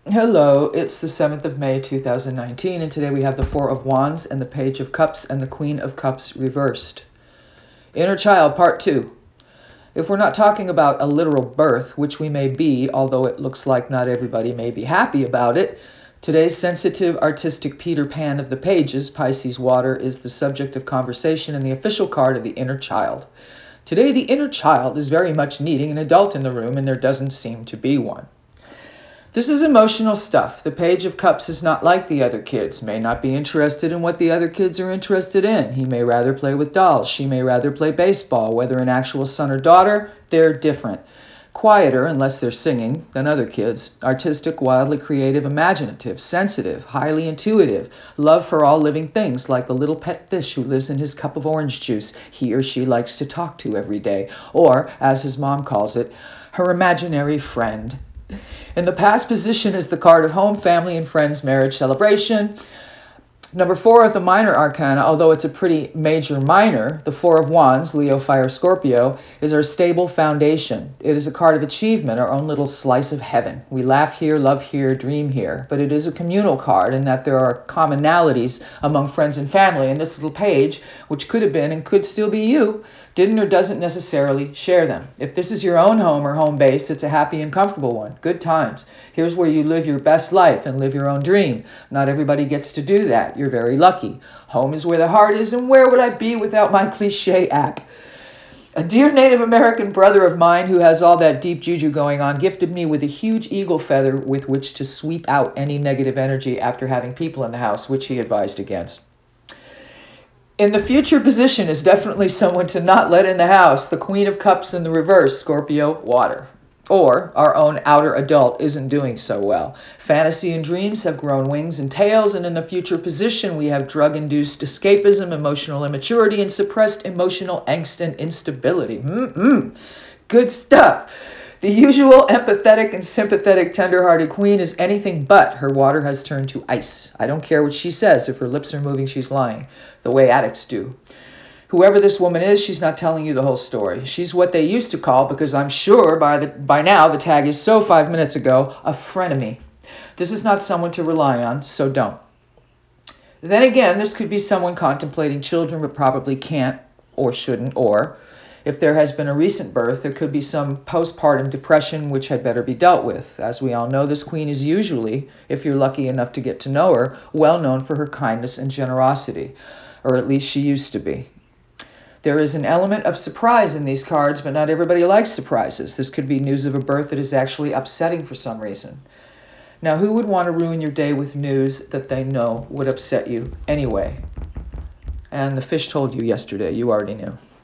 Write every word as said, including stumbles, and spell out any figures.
Hello, it's the seventh of May two thousand nineteen, and today we have the Four of Wands and the Page of Cups and the Queen of Cups reversed. Inner Child, Part two. If we're not talking about a literal birth, which we may be, although it looks like not everybody may be happy about it, today's sensitive, artistic Peter Pan of the pages, Pisces Water, is the subject of conversation and the official card of the inner child. Today, the inner child is very much needing an adult in the room, and there doesn't seem to be one. This is emotional stuff. The Page of Cups is not like the other kids, may not be interested in what the other kids are interested in. He may rather play with dolls. She may rather play baseball. Whether an actual son or daughter, they're different. Quieter, unless they're singing, than other kids. Artistic, wildly creative, imaginative, sensitive, highly intuitive. Love for all living things, like the little pet fish who lives in his cup of orange juice he or she likes to talk to every day. Or, as his mom calls it, her imaginary friend. In the past position is the card of home, family, and friends, marriage, celebration. Number four of the minor arcana, although it's a pretty major minor, the Four of Wands, Leo, Fire, Scorpio, is our stable foundation. It is a card of achievement, our own little slice of heaven. We laugh here, love here, dream here. But it is a communal card in that there are commonalities among friends and family. And this little page, which could have been and could still be you, didn't or doesn't necessarily share them. If this is your own home or home base, it's a happy and comfortable one. Good times. Here's where you live your best life and live your own dream. Not everybody gets to do that. You're very lucky. Home is where the heart is, and where would I be without my cliche app? A dear Native American brother of mine who has all that deep juju going on gifted me with a huge eagle feather with which to sweep out any negative energy after having people in the house, which he advised against. In the future position is definitely someone to not let in the house. The Queen of Cups in the reverse, Scorpio, water. Or our own outer adult isn't doing so well. Fantasy and dreams have grown wings and tails, and in the future position we have drug-induced escapism, emotional immaturity, and suppressed emotional angst and instability. Mm-mm. Good stuff. The usual empathetic and sympathetic tender-hearted queen is anything but. Her water has turned to ice. I don't care what she says. If her lips are moving, she's lying, the way addicts do. Whoever this woman is, she's not telling you the whole story. She's what they used to call, because I'm sure by the by now the tag is so five minutes ago, a frenemy. This is not someone to rely on, so don't. Then again, this could be someone contemplating children but probably can't or shouldn't, or if there has been a recent birth, there could be some postpartum depression which had better be dealt with. As we all know, this queen is usually, if you're lucky enough to get to know her, well known for her kindness and generosity, or at least she used to be. There is an element of surprise in these cards, but not everybody likes surprises. This could be news of a birth that is actually upsetting for some reason. Now, who would want to ruin your day with news that they know would upset you anyway? And the fish told you yesterday, you already knew.